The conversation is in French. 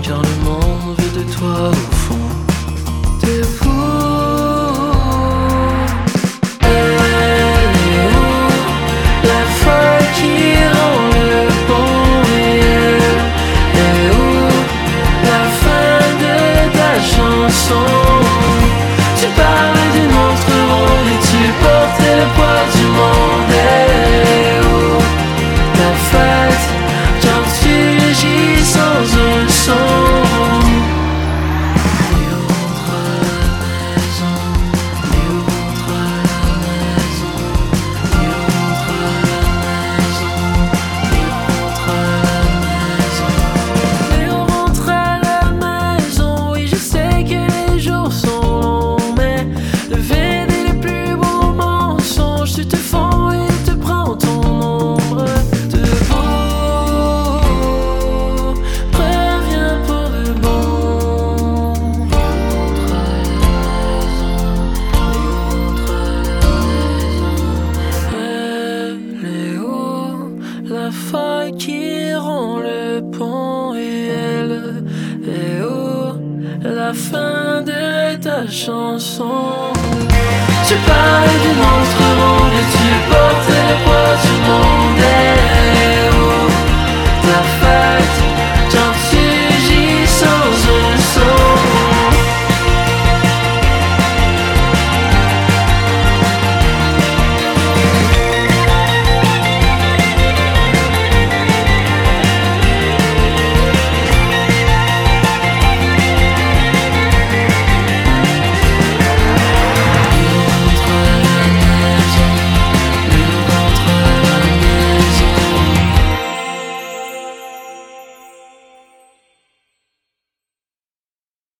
car le monde veut de toi au fond. Debout, elle est où, la folle qui rend le bon réel? Et où la fin de ta chanson? Tu parlais d'une autre monde et tu portais le poids du monde. Et où ta fête quand tu gis sans un son? Léo rentre à la maison, Léo rentre à la maison, Léo rentre à la maison, Léo rentre à la maison, Léo rentre à la maison. Oui, je sais que les jours sont longs, mais le vide et les plus beaux mensonges, tu te fonds et te prends ton ombre. Debout, préviens pour de bon. Léo rentre à la maison, Léo rentre à la maison. Elle est où, la faille qui rompt le pont? Et elle est où, la fin de ta chanson? Tu parlais d'une autre monde et tu portais